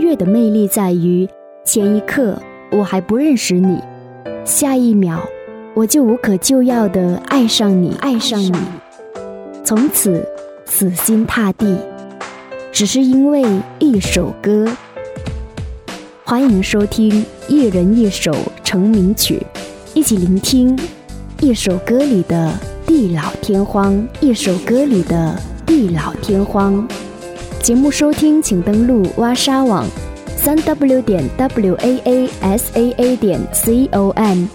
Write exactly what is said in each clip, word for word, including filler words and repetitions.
乐的魅力在于，前一刻我还不认识你，下一秒我就无可救药地爱上你，爱上你，从此死心塌地，只是因为一首歌。欢迎收听一人一首成名曲，一起聆听一首歌里的地老天荒，一首歌里的地老天荒。节目收听请登录挖沙网三 w 点 w a a s a a 点 c o m。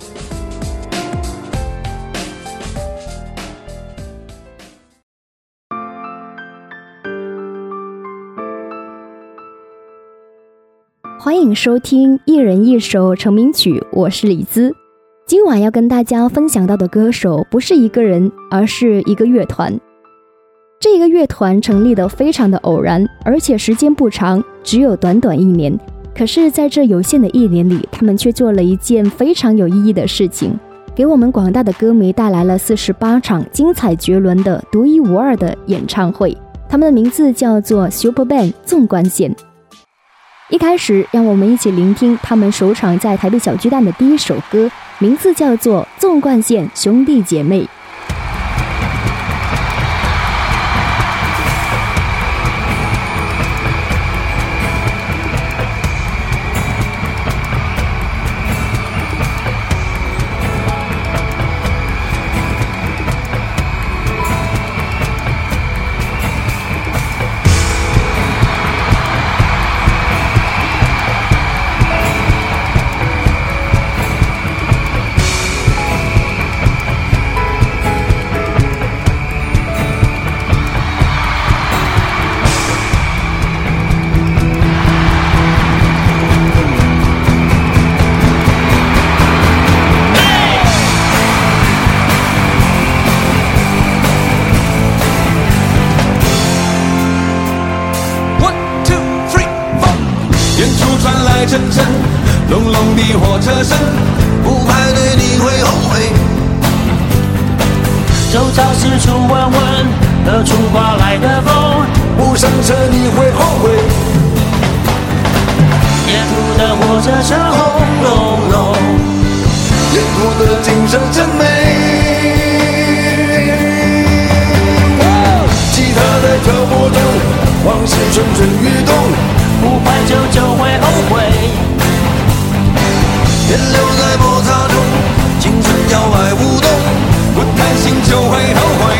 欢迎收听一人一首成名曲，我是李姿。今晚要跟大家分享到的歌手不是一个人，而是一个乐团。这个乐团成立的非常的偶然，而且时间不长，只有短短一年。可是在这有限的一年里，他们却做了一件非常有意义的事情，给我们广大的歌迷带来了四十八场精彩绝伦的独一无二的演唱会。他们的名字叫做 Super Band 纵贯线。一开始让我们一起聆听他们首场在台北小巨蛋的第一首歌，名字叫做纵贯线兄弟姐妹。 阵阵隆隆的火车声，不排队你会后悔。 周遭四处闻闻何处刮来的风， 不上车你会后悔。 沿途的火车声轰隆隆， 沿途的景色真美。吉他在挑拨中，往事蠢蠢欲动， 不排久就会后悔。 停留在摩擦中，青春摇摆舞动，不贪心就会后悔。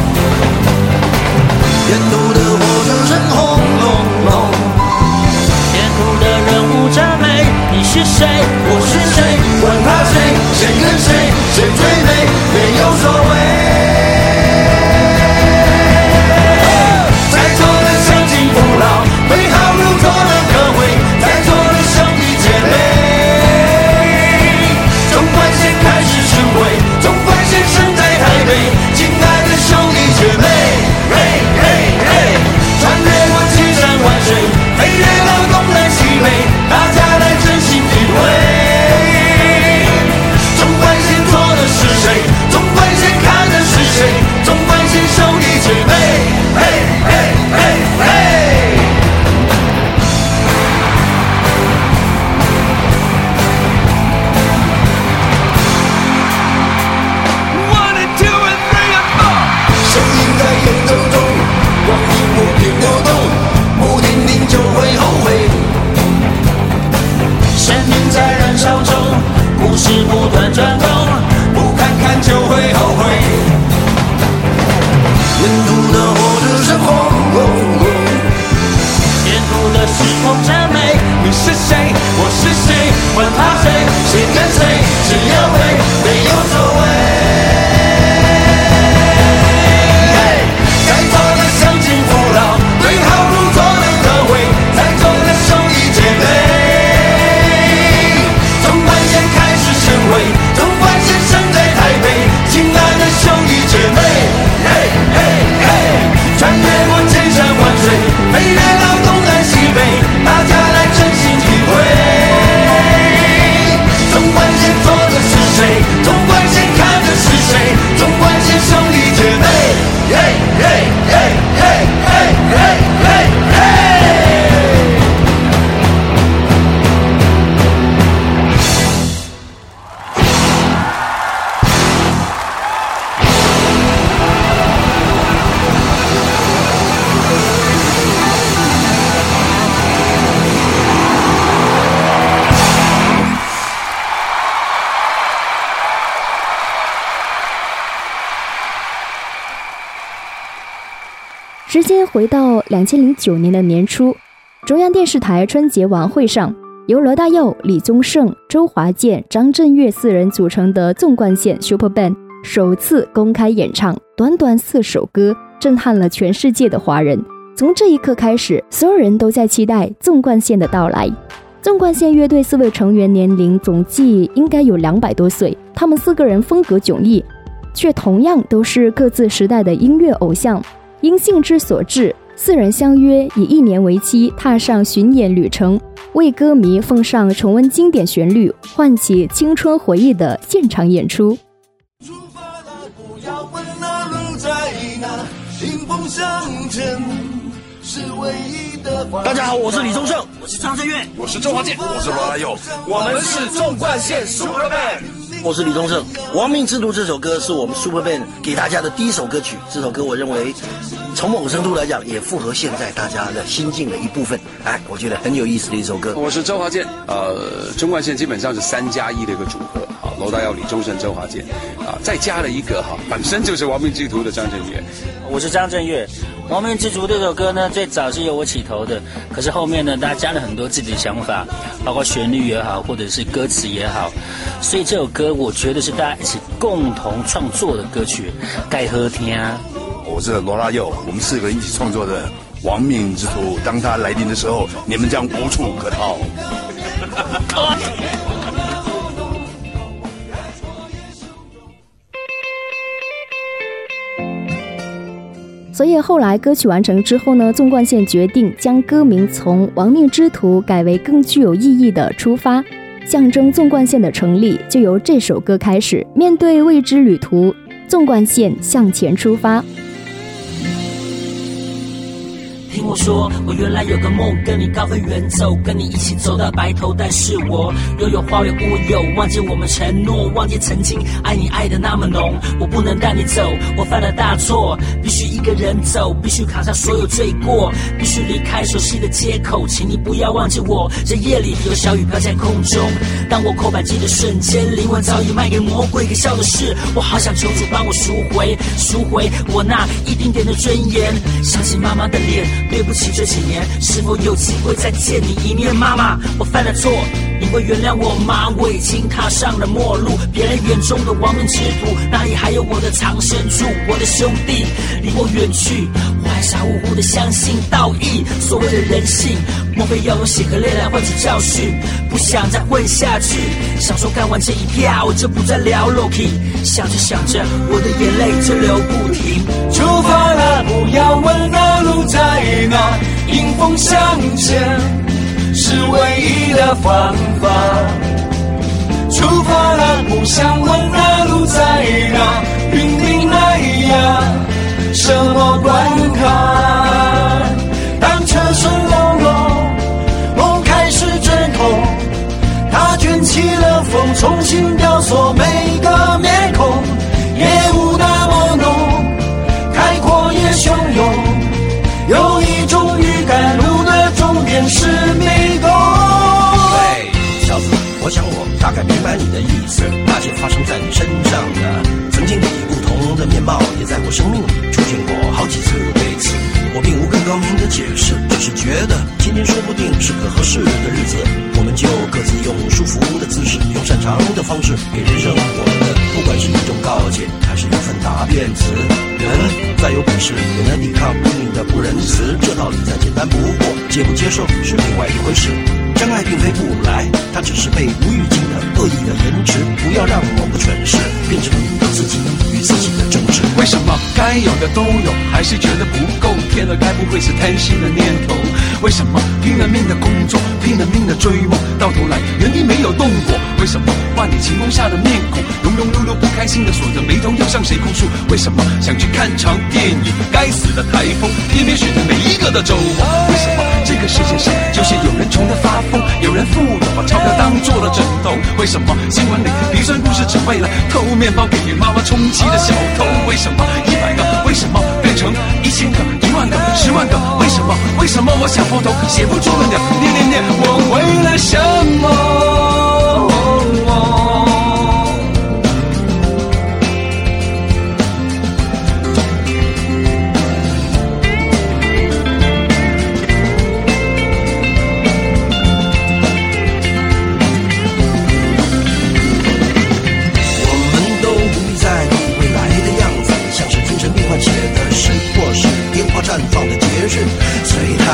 沿途的火车声轰隆隆， 沿途的人物赞美，你是谁，我是谁， 管他谁，谁跟谁，谁最美。 时间回到两千零九年的年初，中央电视台春节晚会上，由罗大佑、李宗盛、周华健、张震岳四人组成的纵贯线 Super Band 首次公开演唱，短短四首歌，震撼了全世界的华人。从这一刻开始，所有人都在期待纵贯线的到来。纵贯线乐队四位成员年龄总计应该有两百多岁，他们四个人风格迥异，却同样都是各自时代的音乐偶像。因兴致所致，四人相约以一年为期，踏上巡演旅程，为歌迷奉上重温经典旋律、唤起青春回忆的现场演出。 出发了，不要问那路在哪，迎风向前是唯一的方向。 大家好，我是李宗盛，我是张震岳， 我是周华健，我是罗大佑， 我们是纵贯线 Super Band。 我是李宗盛。《亡命之徒》这首歌是我们 Super Band 给大家的第一首歌曲，这首歌我认为从某个程度来讲也符合现在大家的心境的一部分。哎，我觉得很有意思的一首歌。 我是周华健，呃，纵贯线基本上是三加一的一个组合，好，罗大佑、李宗盛、周华健，啊，再加了一个哈，本身就是《亡命之徒》的张震岳。 我是张震岳，《亡命之徒》这首歌呢，最早是由我起头的，可是后面呢，大家加了很多自己的想法，包括旋律也好，或者是歌词也好，所以这首歌我觉得是大家一起共同创作的歌曲，该好听。 我是罗大佑，我们四个一起创作的《亡命之徒》，当它来临的时候，你们将无处可逃。 所以后来歌曲完成之后呢，纵贯线决定将歌名从亡命之徒改为更具有意义的出发，象征纵贯线的成立就由这首歌开始。面对未知旅途，纵贯线向前出发。 听我说，我原来有个梦，跟你高飞远走，跟你一起走到白头。但是我又有花有乌有，忘记我们承诺，忘记曾经爱你爱的那么浓。我不能带你走，我犯了大错，必须一个人走，必须扛下所有罪过，必须离开熟悉的街口。请你不要忘记我，这夜里有小雨飘在空中。当我扣扳机的瞬间，灵魂早已卖给魔鬼。可笑的是，我好想求主帮我赎回，赎回我那一丁点的尊严。想起妈妈的脸，对不起，这几年是否有机会再见你一面？妈妈，我犯了错，你会原谅我吗？我已经踏上了末路，别人眼中的亡命之徒，哪里还有我的藏身处？我的兄弟离我远去，我还傻乎乎的相信道义，所谓的人性，莫非要用血和泪来换取教训？不想再混下去，想说干完这一票我就不再聊 Loki， 想着想着我的眼泪就流不停。 出发了，不要问那路在哪，迎风向前是唯一的方法。出发了，不想问那路在哪，拼命来呀，什么关卡？当车声隆隆，梦开始阵痛，它卷起了风，重新雕塑每个面孔，夜雾那么浓，开阔也汹涌，有一种预感，路的终点是迷宫。 喂，小子，我想我大概明白你的意思。那些发生在你身上的，曾经跟你不同的面貌，也在我生命里出现过好几次。对此，我并无更高明的解释，只是觉得今天说不定是个合适的日子，我们就各自用舒服的姿势，用擅长的方式，给人生活的，不管是一种告诫，还是一份答辩词。人再有本事，也能抵抗命运的不仁慈，这道理再简单不过，接不接受是另外一回事。真爱并非不来，它只是被无预警的恶意的延迟。不要让某个蠢事变成你自己与自己的争执。 为什么该有的都有，还是觉得不够？天了，该不会是贪心的念头？为什么拼了命的工作，拼了命的追梦，到头来原地没有动过？为什么万里晴空下的面孔，庸庸碌碌不开心的锁着眉头，要向谁控诉？为什么想去看场电影，该死的台风偏偏选在每一个的周末？为什么这个世界上就是有人穷得发疯，有人富有把钞票当做了枕头？为什么新闻里鼻酸故事只为了偷面包给妈妈充饥的小偷？为什么一百个为什么变成一千个、一万个、十万个？为什么？为什么我想破头写不出了念念念？我为了什么？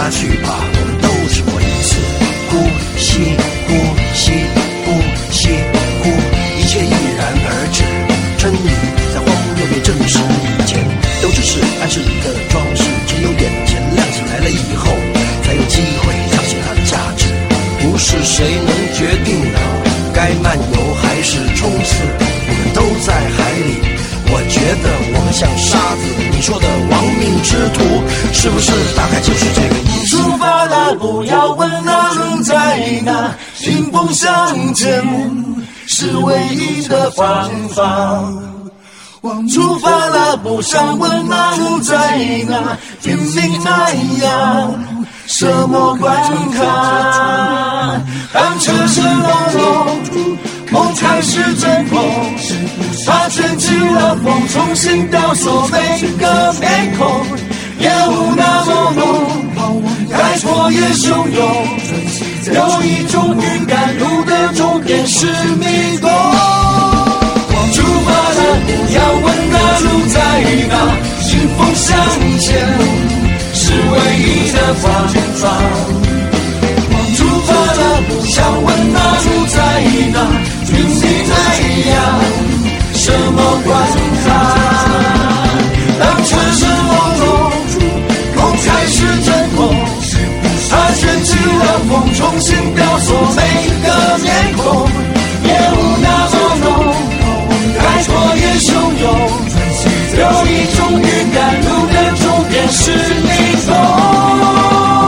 下去吧，我们都只活一次。呼吸，呼吸，呼吸，呼，一切毅然而止。真理在荒谬被证实以前，都只是暗示里的装饰。只有眼前亮起来了以后，才有机会彰显它的价值。不是谁能决定的，该漫游还是冲刺，我们都在海里。我觉得我们像沙子，你说的亡命之徒，是不是大概就是这个意思？ 出发了，不要问那路在哪，迎风向前是唯一的方法。出发了，不想问那路在哪，拼命那样什么关卡？当车声隆隆，梦开始真空，它卷起了风，重新雕塑每个面孔，烟雾那么浓，开拓也汹涌，有一种预感，路的终点是迷宫。出发了，不要问那路在哪，迎风向前是唯一的方法。出发了，不想问那路在哪，云里太阳什么关卡？当车声隆隆，梦开始真空，它卷起了风，重新雕塑每个面孔，烟雾那么浓，开拓也汹涌，有一种预感，路的终点是迷宫。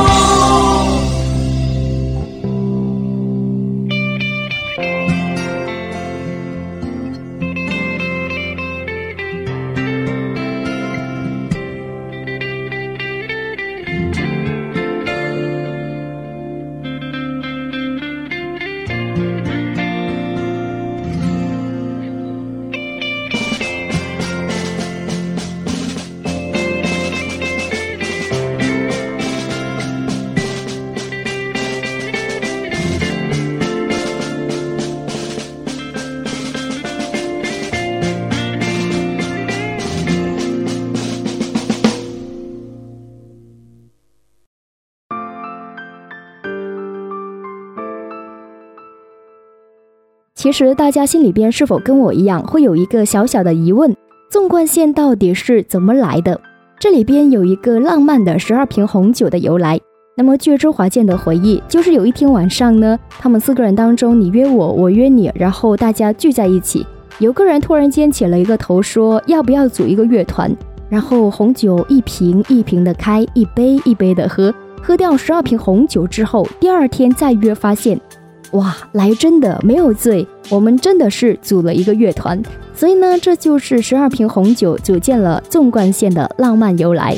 其实大家心里边是否跟我一样会有一个小小的疑问，纵贯线到底是怎么来的？这里边有一个浪漫的十二瓶红酒的由来。那么据周华健的回忆，就是有一天晚上呢，他们四个人当中，你约我，我约你，然后大家聚在一起，有个人突然间起了一个头说要不要组一个乐团，然后红酒一瓶一瓶的开，一杯一杯的喝，喝掉十二瓶红酒之后，第二天再约发现哇，来真的没有醉，我们真的是组了一个乐团。所以呢，这就是十二瓶红酒组建了纵贯线的浪漫由来。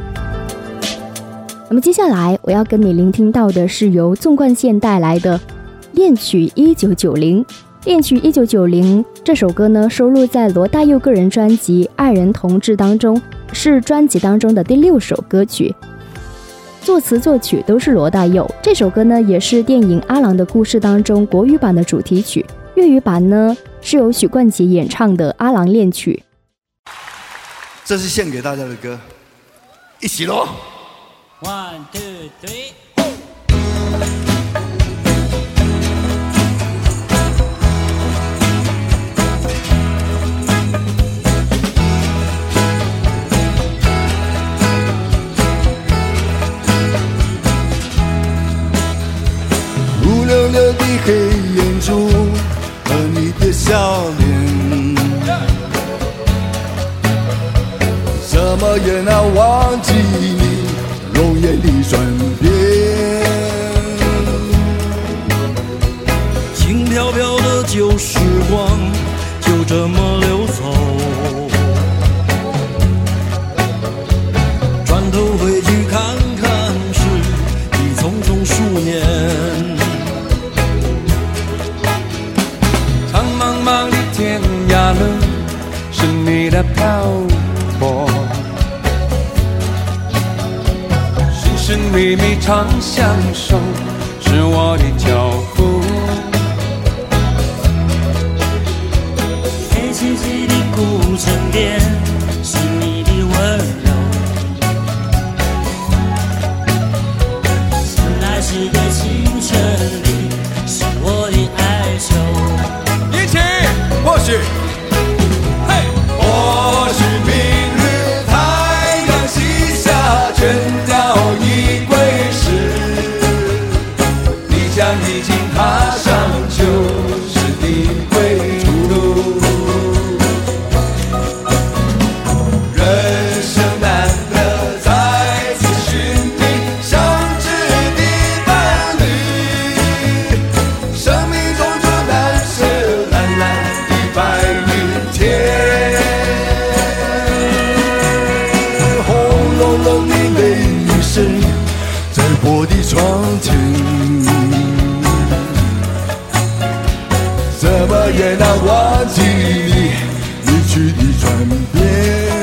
那么接下来我要跟你聆听到的是由纵贯线带来的恋曲一九九零。恋曲一九九零这首歌呢，收录在罗大佑个人专辑《爱人同志》当中，是专辑当中的第六首歌曲，作词作曲都是罗大佑。这首歌呢，也是电影《阿郎的故事》当中国语版的主题曲，粤语版呢是由许冠杰演唱的《阿郎恋曲》。 这是献给大家的歌，一起喽 ！One two three。 乌溜溜的黑眼珠和你的笑脸，怎么也难忘记你容颜的转变。 轻飘飘的旧时光就这么流走，转头回去看看时已匆匆数年。长茫茫的天涯路是你的漂泊，寻寻觅觅常相守是我的脚步。 黑漆漆的古城店是你的温柔， 时的清晨里，是我的哀求。 一起，或许，嘿，或许明日太阳西下，倦鸟已归时，你将已经踏上就是的归途。人生难得再次寻觅相知的伴侣，生命中就难舍蓝蓝的白云天。轰隆隆的雷雨声在我的窗前，怎么也难忘记你离去的转变。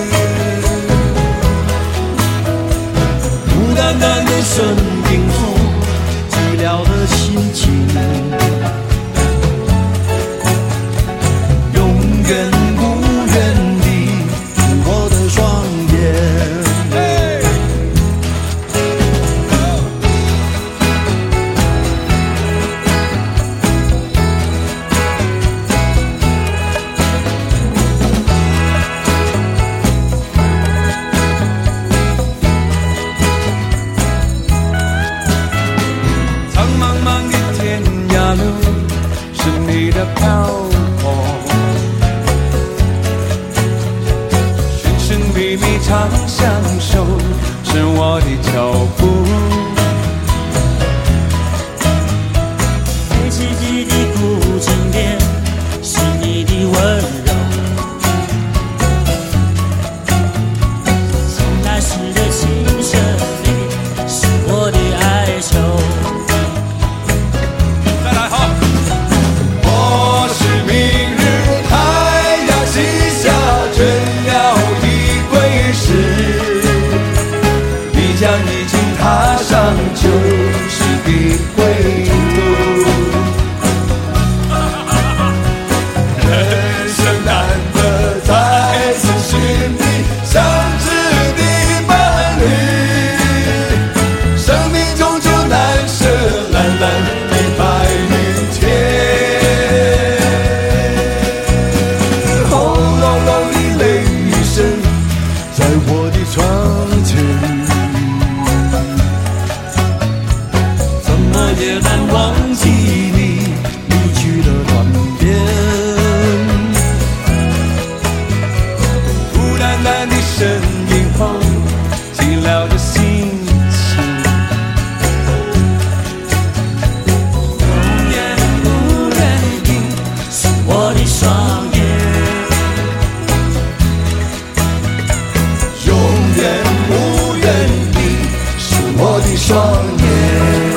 孤单单的声音中寂寥的心情，永远无缘地是我的双眼。苍茫茫的天涯路是你的漂泊，寻寻觅觅长相守是我的脚步。 黑漆漆的古镇边是你的温柔，醒来时的清晨里是我的哀求。 再来哈！或许明日太阳西下，倦鸟已归时，你将已经踏上旧时的归途。人生难得再次寻觅相知的伴侣，生命中就难舍蓝蓝的白云天。轰隆隆的雷雨声在我的窗前， 怎么也难忘记你离去的转变。 孤单单的声音后寂寥的心情， 永远无人的是我的双眼。 永远无人的是我的双眼。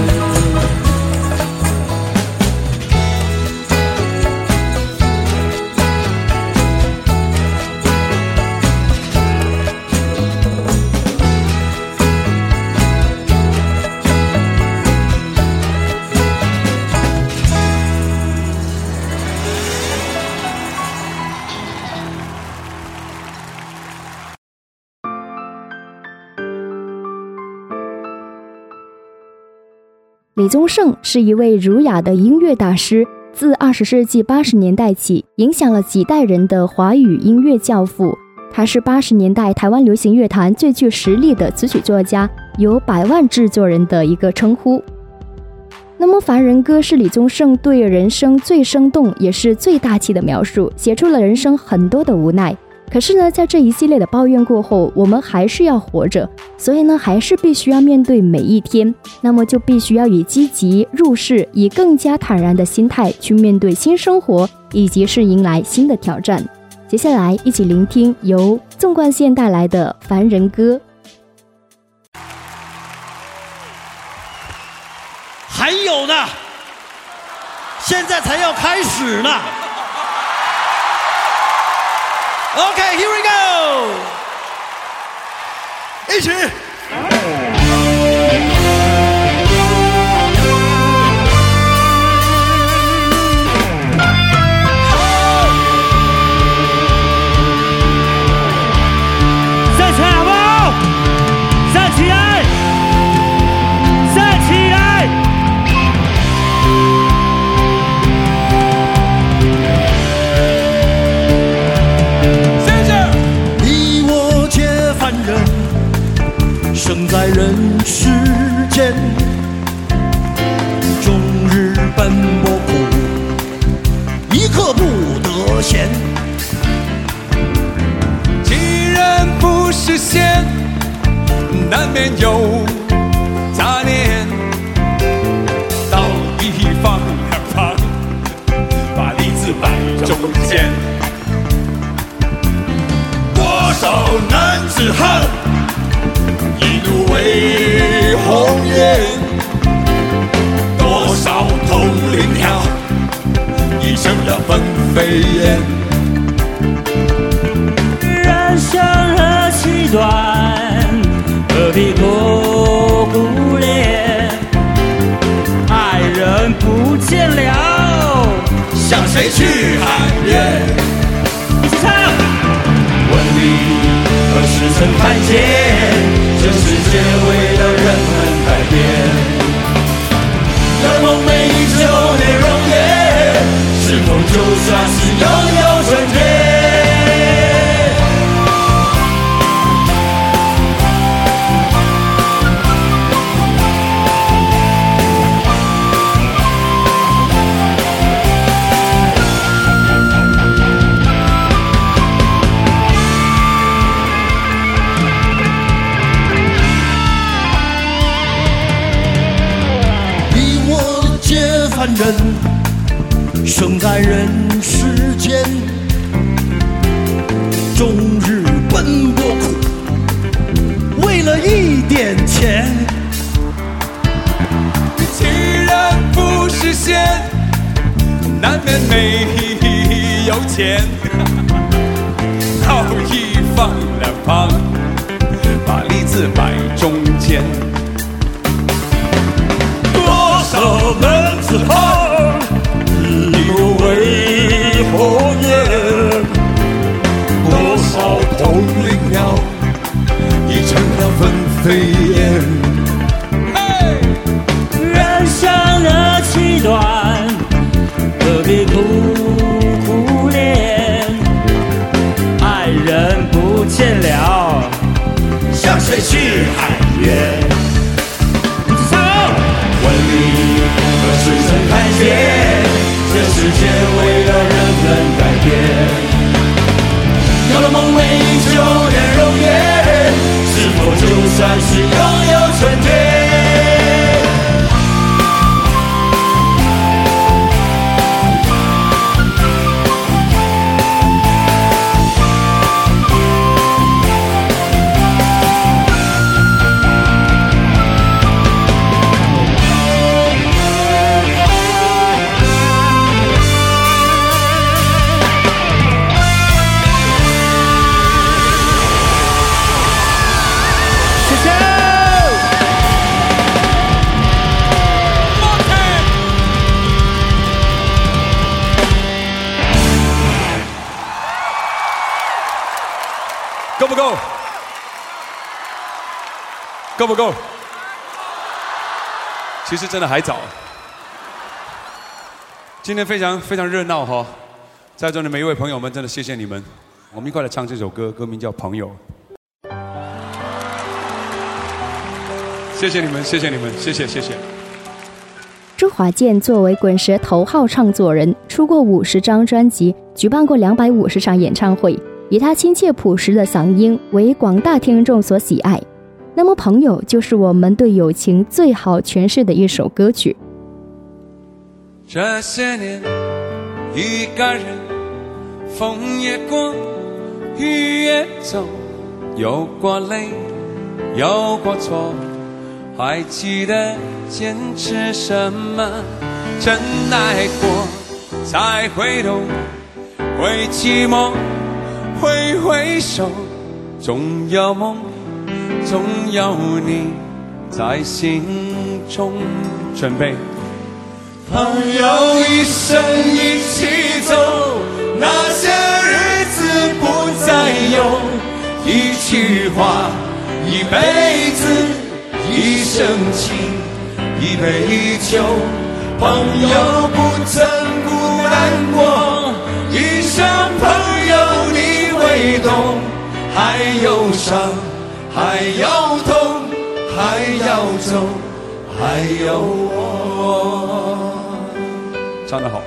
李宗盛是一位儒雅的音乐大师，自二十世纪八十年代起，影响了几代人的华语音乐教父。他是八十年代台湾流行乐坛最具实力的词曲作家，有百万制作人的一个称呼。那么《凡人歌》是李宗盛对人生最生动也是最大气的描述，写出了人生很多的无奈。可是呢，在这一系列的抱怨过后，我们还是要活着，所以呢，还是必须要面对每一天。那么就必须要以积极入世，以更加坦然的心态去面对新生活，以及是迎来新的挑战。接下来一起聆听由纵贯线带来的《凡人歌》。 还有呢，现在才要开始呢。Okay, here we go. 一起。 站起来好不好？站起来，站起来。 有杂念，到一方两旁，把梨子摆中间。 多少男子汉，一怒为红颜；多少统领条，已成了分飞燕。 人生何其短，何必苦苦恋？爱人不见了， 向谁去喊冤？ 一起唱。 问你何时曾看见，这世界为了人们改变？那梦寐以求的容颜，是否就算是拥有春天？凡人生在人世间，终日奔波苦，为了一点钱。 既然不实现，难免没有钱。好一放两旁，把梨子摆中间。 多少男子汉，一怒为红颜；多少统领条，已成了分飞燕。 人生何其短，何必苦苦恋？爱人不见了， 向谁去喊冤？问你何时曾看见，这世界为了人们改变？有了梦寐以求的容颜，是否就算是拥有春天？ 够不够？够不够？其实真的还早。今天非常非常热闹哈，在座的每一位朋友们，真的谢谢你们。我们一块来唱这首歌，歌名叫《朋友》。谢谢你们，谢谢你们，谢谢谢谢。 周华健作为滚石头号创作人，出过五十张专辑，举办过两百五十场演唱会。以他亲切朴实的嗓音为广大听众所喜爱，那么朋友就是我们对友情最好诠释的一首歌曲。 这些年一个人，风也过，雨也走，有过泪，有过错，还记得坚持什么？真爱过才回头，会寂寞，挥挥手，总有梦，总有你在心中。准备， 朋友一生一起走，那些日子不再有，一句话，一辈子，一生情，一杯酒。朋友不曾孤单过，一生朋友你会懂，还有伤，还有痛，还要走，还有我。 唱得好。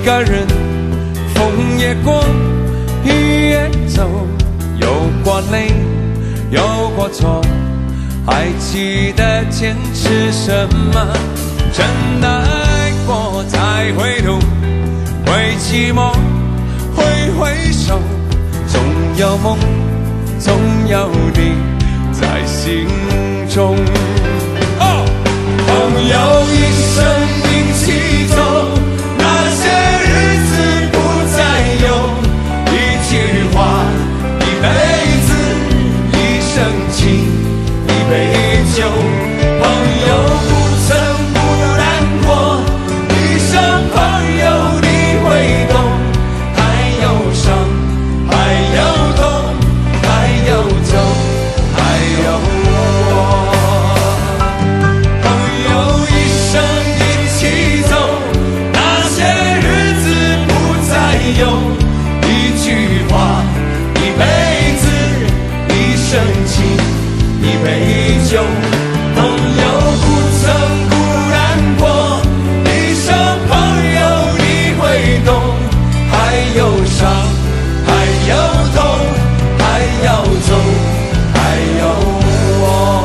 个人，风也过，雨也走，有过泪，有过错，还记得坚持什么？真的爱过才回头，会寂寞，会回首，总有梦，总有你在心中。哦，朋友一生一起走，那些日子不再有，一句话，一辈子，一生情，一杯酒。朋友不曾不难过，一生朋友你会懂，还有伤，还有痛，还有走，还有我。朋友一生一起走，那些日子不再有，一句话，一辈子，一生情，一杯酒。朋友不曾不难过，一生朋友你会懂，还有伤，还有痛，还要走，还有我。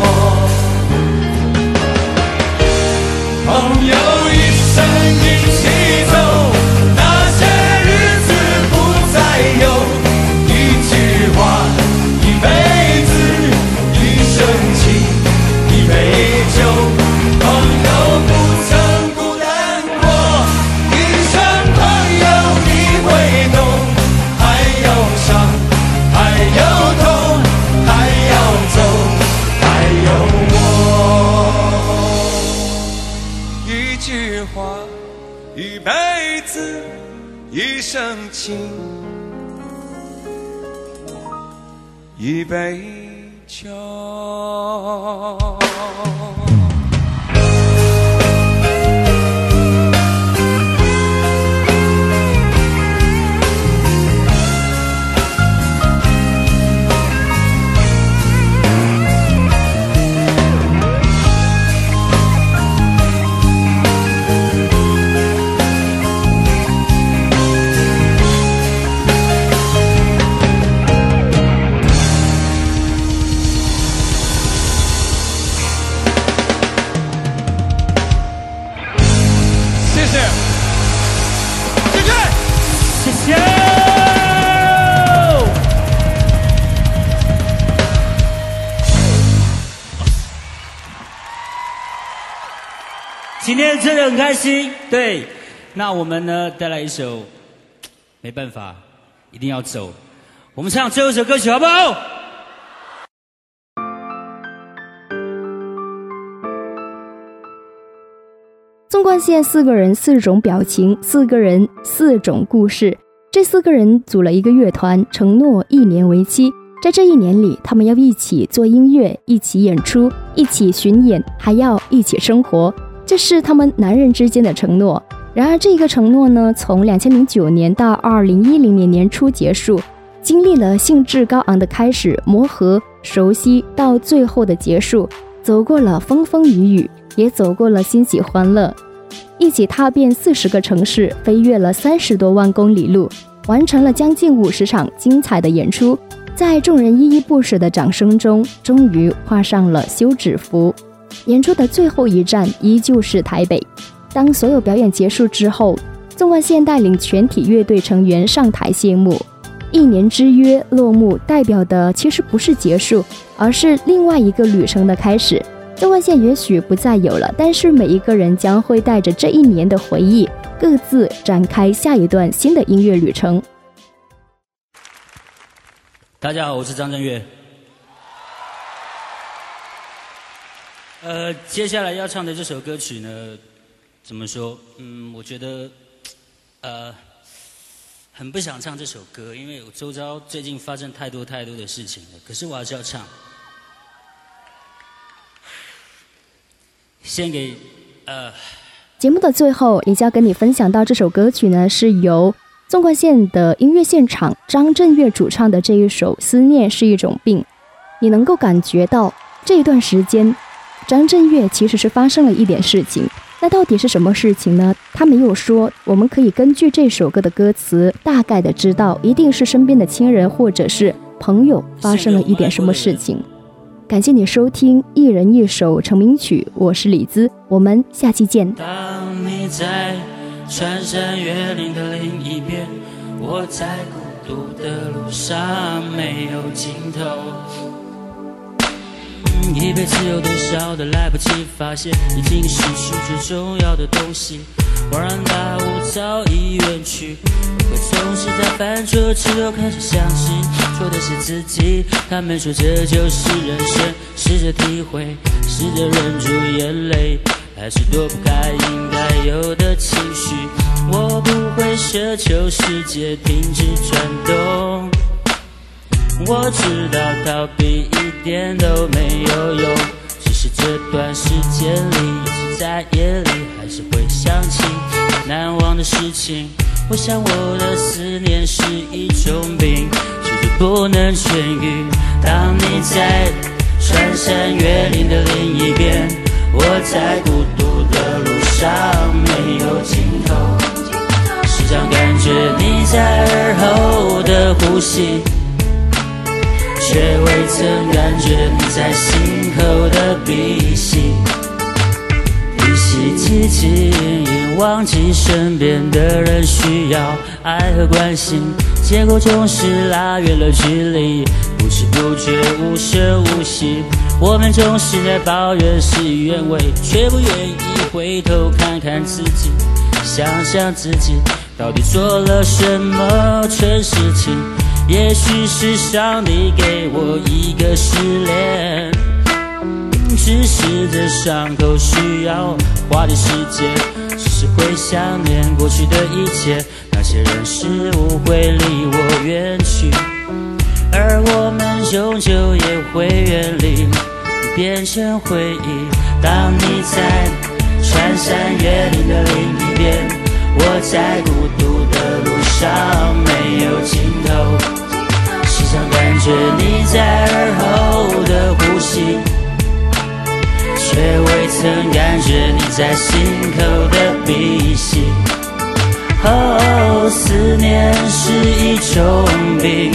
朋友一生一起走，那些日子不再有，一句话，一辈子，一生情，一杯酒。朋友不曾不难过，一生朋友你会懂，还有伤，还有痛，还要走，还有我。一句话，一辈子，一生情，一杯酒。 今天真的很开心，对，那我们呢带来一首，没办法，一定要走，我们唱最后一首歌曲好不好？ 纵贯线四个人四种表情，四个人四种故事，这四个人组了一个乐团，承诺一年为期。在这一年里，他们要一起做音乐，一起演出，一起巡演，还要一起生活。这是他们男人之间的承诺。然而这个承诺呢，从两千零九年到二零一零年年初结束，经历了兴致高昂的开始、磨合、熟悉，到最后的结束，走过了风风雨雨，也走过了欣喜欢乐，一起踏遍四十个城市，飞越了三十多万公里路，完成了将近五十场精彩的演出，在众人依依不舍的掌声中，终于画上了休止符。演出的最后一站依旧是台北。当所有表演结束之后，纵贯线带领全体乐队成员上台谢幕。一年之约落幕，代表的其实不是结束，而是另外一个旅程的开始。纵贯线也许不再有了，但是每一个人将会带着这一年的回忆，各自展开下一段新的音乐旅程。 大家好，我是张震岳。呃，接下来要唱的这首歌曲呢，怎么说？嗯，我觉得，呃，很不想唱这首歌，因为我周遭最近发生太多太多的事情了。可是我还是要唱，献给呃。 节目的最后，也将跟你分享到这首歌曲呢，是由纵贯线的音乐现场张震岳主唱的这一首《思念是一种病》。你能够感觉到这一段时间，张震岳其实是发生了一点事情， 那到底是什么事情呢？他没有说，我们可以根据这首歌的歌词大概的知道，一定是身边的亲人或者是朋友发生了一点什么事情。感谢你收听一人一首成名曲，我是李姿，我们下期见。 当你在穿山越岭的另一边，我在孤独的路上没有尽头。一辈子有多少的来不及发现，已经失去最重要的东西，恍然大悟早已远去。我总是在犯错之后开始相信，错的是自己。他们说这就是人生，试着体会，试着忍住眼泪，还是躲不开应该有的情绪。我不会奢求世界停止转动，我知道逃避一点都没有用，只是这段时间里一直在夜里还是会想起难忘的事情。我想我的思念是一种病，却就不能痊愈。当你在穿山越岭的另一边，我在孤独的路上没有尽头，时常感觉你在耳后的呼吸，却未曾感觉你在心口的鼻息。一夕之间也忘记身边的人需要爱和关心，结果总是拉远了距离，不知不觉无声无息。我们总是在抱怨事与愿违，却不愿意回头看看自己，想想自己到底做了什么蠢事情。也许是上帝给我一个失恋，只是这伤口需要花点时间，只是会想念过去的一切，那些人事物会离我远去，而我们终究也会远离，变成回忆。当你在穿山越岭的另一边，我在孤独的路上没有尽头，时常感觉你在耳后的呼吸，却未曾感觉你在心口的鼻息。哦，思念是一种病，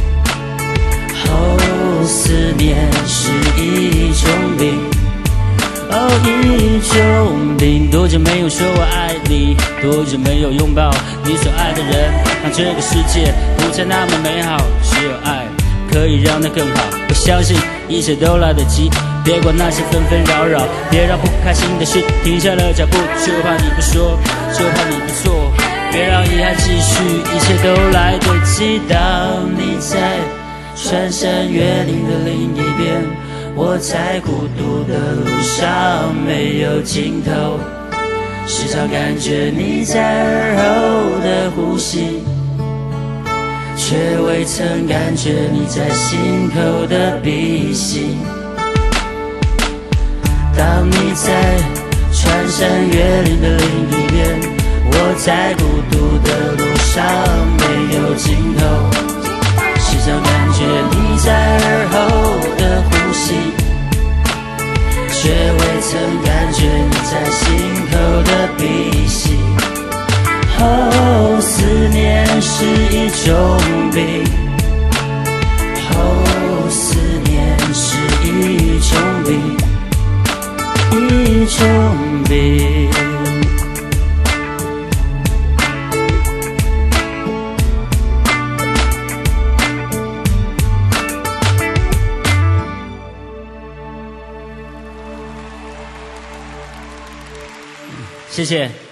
哦，思念是一种病，哦，一种病。多久没有说我爱你，多久没有拥抱你所爱的人，让这个世界不再那么美好，只有爱可以让它更好。我相信一切都来得及，别管那些纷纷扰扰，别让不开心的事停下了脚步，就怕你不说，就怕你不做，别让遗憾继续，一切都来得及。当你在穿山越岭的另一边，我在孤独的路上没有尽头，时常感觉你在耳后的呼吸，却未曾感觉你在心口的鼻息。当你在穿山越岭的另一边，我在孤独的路上没有尽头，时常感觉你在耳后的呼吸，却未曾感觉你在心口的鼻息。哦，思念是一种病，哦，思念是一种病，一种病。谢谢。